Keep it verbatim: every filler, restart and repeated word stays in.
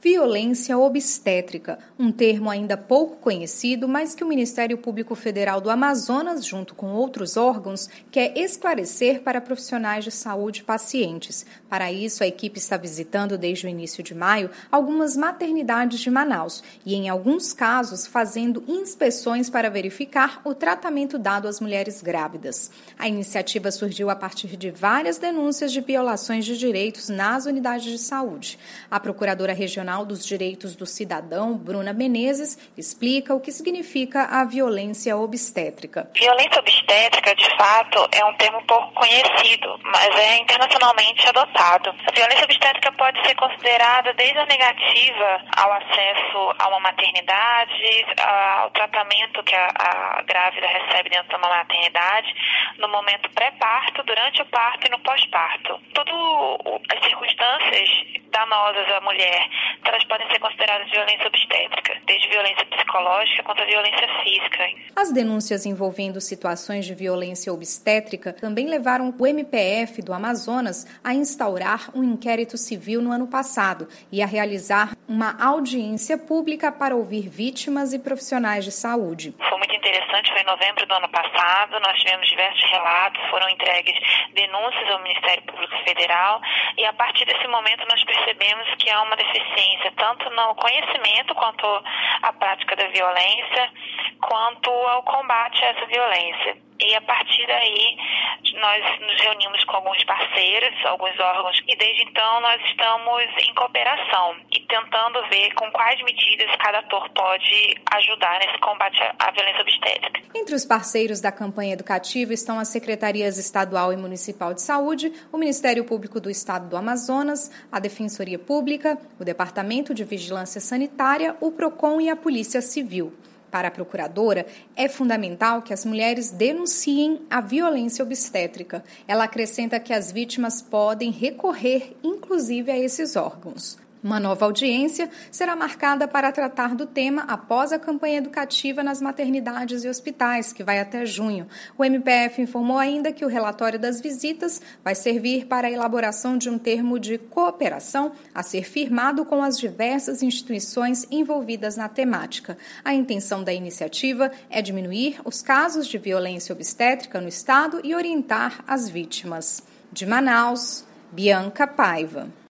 Violência obstétrica, um termo ainda pouco conhecido, mas que o Ministério Público Federal do Amazonas, junto com outros órgãos, quer esclarecer para profissionais de saúde e pacientes. Para isso, a equipe está visitando desde o início de maio algumas maternidades de Manaus e, em alguns casos, fazendo inspeções para verificar o tratamento dado às mulheres grávidas. A iniciativa surgiu a partir de várias denúncias de violações de direitos nas unidades de saúde. A Procuradora Regional dos Direitos do Cidadão, Bruna Menezes, explica o que significa a violência obstétrica. Violência obstétrica, de fato, é um termo pouco conhecido, mas é internacionalmente adotado. A violência obstétrica pode ser considerada desde a negativa ao acesso a uma maternidade, ao tratamento que a, a grávida recebe dentro de uma maternidade, no momento pré-parto, durante o parto e no pós-parto. Todas as circunstâncias danosas à mulher, elas podem ser consideradas violência obstétrica, desde violência psicológica quanto a violência física. As denúncias envolvendo situações de violência obstétrica também levaram o M P F do Amazonas a instaurar um inquérito civil no ano passado e a realizar uma audiência pública para ouvir vítimas e profissionais de saúde. Foi muito interessante, foi em novembro do ano passado, nós tivemos diversos relatos, foram entregues denúncias ao Ministério Público Federal e a partir desse momento nós percebemos que há uma deficiência tanto no conhecimento quanto à prática da violência, quanto ao combate a essa violência. E a partir daí, nós nos reunimos com alguns parceiros, alguns órgãos, e desde então nós estamos em cooperação e tentando ver com quais medidas cada ator pode ajudar nesse combate à violência obstétrica. Entre os parceiros da campanha educativa estão as Secretarias Estadual e Municipal de Saúde, o Ministério Público do Estado do Amazonas, a Defensoria Pública, o Departamento de Vigilância Sanitária, o PROCON e a Polícia Civil. Para a procuradora, é fundamental que as mulheres denunciem a violência obstétrica. Ela acrescenta que as vítimas podem recorrer, inclusive, a esses órgãos. Uma nova audiência será marcada para tratar do tema após a campanha educativa nas maternidades e hospitais, que vai até junho. O M P F informou ainda que o relatório das visitas vai servir para a elaboração de um termo de cooperação a ser firmado com as diversas instituições envolvidas na temática. A intenção da iniciativa é diminuir os casos de violência obstétrica no estado e orientar as vítimas. De Manaus, Bianca Paiva.